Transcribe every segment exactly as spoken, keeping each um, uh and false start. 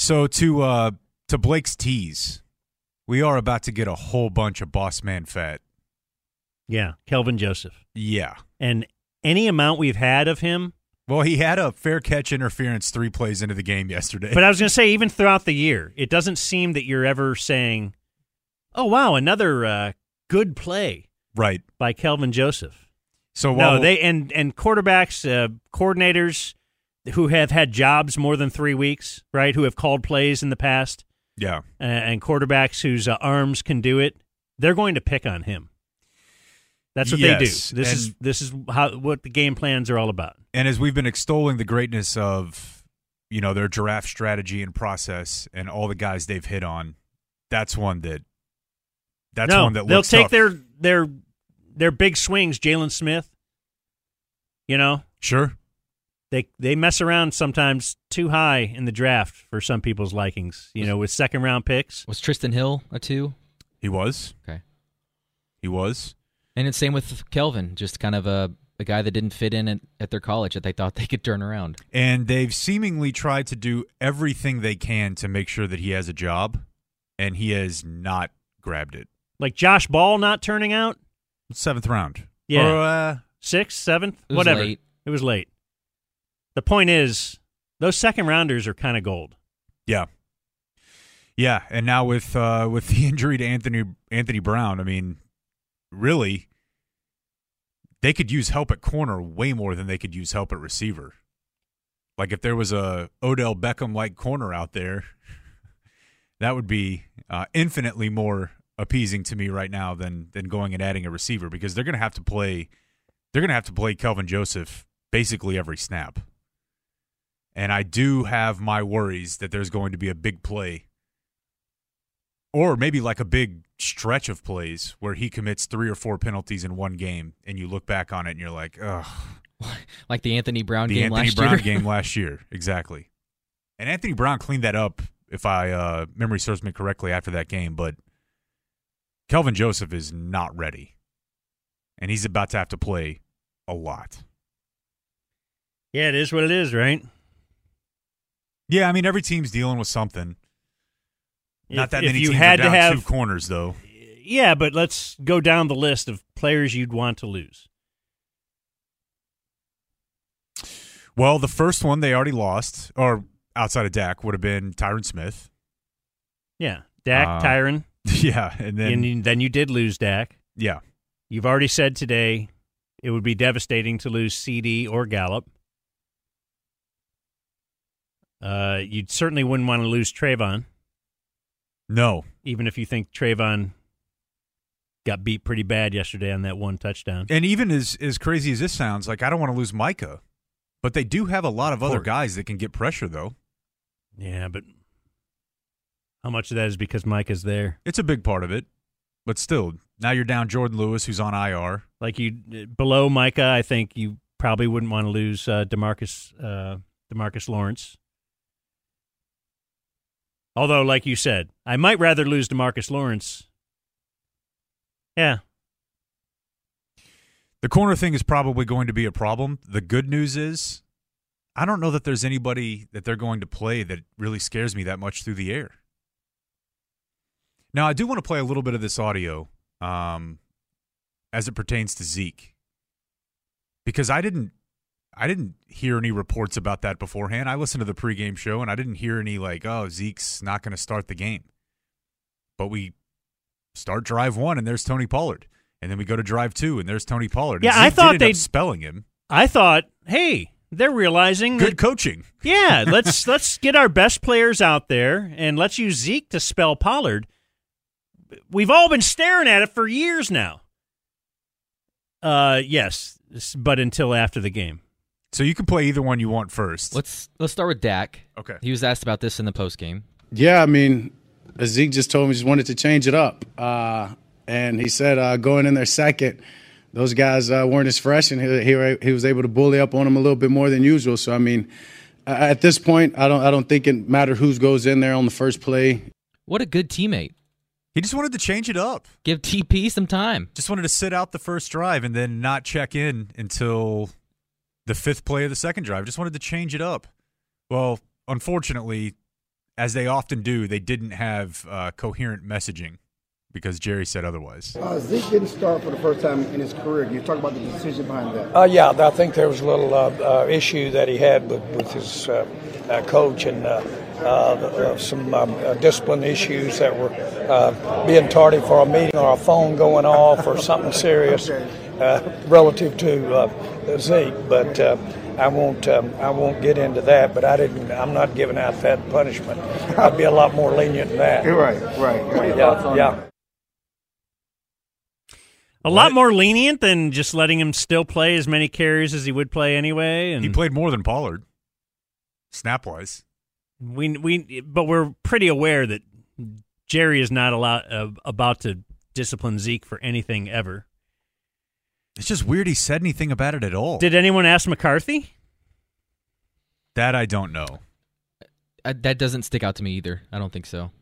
So to uh, to Blake's tease, we are about to get a whole bunch of boss man fat. Yeah, Kelvin Joseph. Yeah. And any amount we've had of him. Well, he had a fair catch interference three plays into the game yesterday. But I was going to say, even throughout the year, it doesn't seem that you're ever saying, oh, wow, another uh, good play right. by Kelvin Joseph. So while No, they and, and quarterbacks, uh, coordinators who have had jobs more than three weeks, right, who have called plays in the past, yeah, uh, and quarterbacks whose uh, arms can do it, they're going to pick on him. That's what yes, they do. This is this is how what the game plans are all about. And as we've been extolling the greatness of, you know, their draft strategy and process and all the guys they've hit on, that's one that that's no, one that they'll looks take tough. their their their big swings. Jalen Smith, you know, sure, they they mess around sometimes too high in the draft for some people's likings. You know, with second round picks. Was Tristan Hill a two? He was. Okay, he was. And it's same with Kelvin, just kind of a, a guy that didn't fit in at, at their college that they thought they could turn around. And they've seemingly tried to do everything they can to make sure that he has a job, and he has not grabbed it. Like Josh Ball not turning out? Seventh round. Yeah. Or, uh, Sixth, seventh, it was whatever. Late. It was late. The point is, those second rounders are kind of gold. Yeah. Yeah, and now with uh, with the injury to Anthony Anthony Brown, I mean, really, they could use help at corner way more than they could use help at receiver. Like if there was a Odell Beckham-like corner out there, that would be uh, infinitely more appeasing to me right now than than going and adding a receiver, because they're going to have to play they're going to have to play Kelvin Joseph basically every snap. And I do have my worries that there's going to be a big play, or maybe like a big stretch of plays where he commits three or four penalties in one game, and you look back on it and you're like, ugh. Like the Anthony Brown the game Anthony last Brown year. game last year, exactly. And Anthony Brown cleaned that up, if I uh, memory serves me correctly, after that game. But Kelvin Joseph is not ready, and he's about to have to play a lot. Yeah, it is what it is, right? Yeah, I mean, every team's dealing with something. Not If- that if many you teams had are to down have, two corners, though. Yeah, but let's go down the list of players you'd want to lose. Well, the first one they already lost, or outside of Dak, would have been Tyron Smith. Yeah, Dak, Uh, Tyron. Yeah, and then and then you did lose Dak. yeah, You've already said today it would be devastating to lose C D or Gallup. Uh, you certainly wouldn't want to lose Trayvon, no, even if you think Trayvon got beat pretty bad yesterday on that one touchdown. and even as as crazy as this sounds, like I don't want to lose Micah, but they do have a lot of, Of other course. guys that can get pressure, though. Yeah, but how much of that is because Micah's there? It's a big part of it, but still, now you're down Jordan Lewis, who's on I R. Like you below Micah, I think you probably wouldn't want to lose uh, DeMarcus uh, DeMarcus Lawrence. Although, like you said, I might rather lose DeMarcus Lawrence. Yeah. The corner thing is probably going to be a problem. The good news is, I don't know that there's anybody that they're going to play that really scares me that much through the air. Now, I do want to play a little bit of this audio um, as it pertains to Zeke, because I didn't, I didn't hear any reports about that beforehand. I listened to the pregame show, and I didn't hear any like, "Oh, Zeke's not going to start the game." But we start drive one, and there's Tony Pollard, and then we go to drive two, and there's Tony Pollard. Yeah, and Zeke I thought did end up they'd- spelling him. I thought, hey, they're realizing Good that, coaching. yeah, let's let's get our best players out there and let's use Zeke to spell Pollard. We've all been staring at it for years now. Uh, yes, but until after the game. So you can play either one you want first. Let's let's start with Dak. Okay. He was asked about this in the postgame. Yeah, I mean, Zeke just told me he just wanted to change it up. Uh, and he said uh, going in there second, those guys uh, weren't as fresh, and he, he he was able to bully up on them a little bit more than usual. So, I mean, at this point, I don't I don't think it matters who goes in there on the first play. What a good teammate. He just wanted to change it up. Give T P some time. Just wanted to sit out the first drive and then not check in until the fifth play of the second drive. Just wanted to change it up. Well, unfortunately, as they often do, they didn't have uh, coherent messaging because Jerry said otherwise. Uh, Zeke didn't start for the first time in his career. Can you talk about the decision behind that? Uh, yeah, I think there was a little uh, uh, issue that he had with, with his uh, uh, coach and uh, uh, the, uh, some um, uh, discipline issues that were uh, being tardy for a meeting or a phone going off or something serious uh, relative to uh, Zeke. But uh, I won't um, I won't get into that. But I didn't. I'm not giving out that punishment. I'd be a lot more lenient than that. Right, right. right. Yeah, yeah. A lot more lenient than just letting him still play as many carries as he would play anyway. And he played more than Pollard, snap wise. We we, but we're pretty aware that Jerry is not allowed, uh, about to discipline Zeke for anything ever. It's just weird he said anything about it at all. Did anyone ask McCarthy? That I don't know. Uh, that doesn't stick out to me either. I don't think so.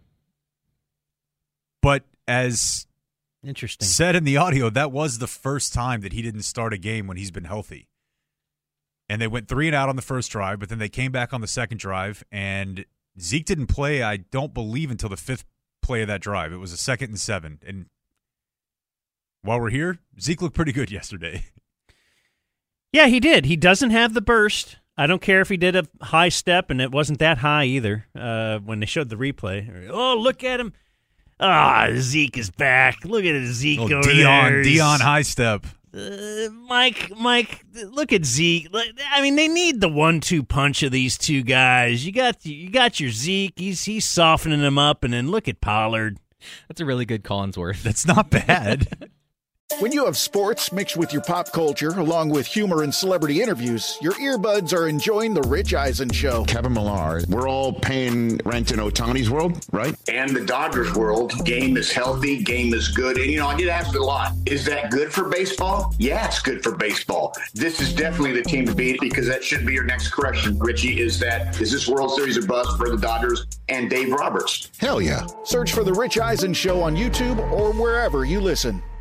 But as Interesting. said in the audio, that was the first time that he didn't start a game when he's been healthy. And they went three and out on the first drive, but then they came back on the second drive, and Zeke didn't play, I don't believe, until the fifth play of that drive. It was a second and seven. And while we're here, Zeke looked pretty good yesterday. Yeah, he did. He doesn't have the burst. I don't care if he did a high step, and it wasn't that high either uh, when they showed the replay. Oh, look at him. Ah, Zeke is back. Look at Zeke oh, over Dion, there. Dion high step. Uh, Mike, Mike, look at Zeke. I mean, they need the one-two punch of these two guys. You got you got your Zeke. He's he's softening him up, and then look at Pollard. That's a really good Collinsworth. That's not bad. When you have sports mixed with your pop culture, along with humor and celebrity interviews, your earbuds are enjoying The Rich Eisen Show. Kevin Millar, we're all paying rent in Ohtani's world, right? And the Dodgers world, game is healthy, game is good. And, you know, I get asked a lot, is that good for baseball? Yeah, it's good for baseball. This is definitely the team to beat because that should be your next correction, Richie, is that, is this World Series a bust for the Dodgers and Dave Roberts? Hell yeah. Search for The Rich Eisen Show on YouTube or wherever you listen.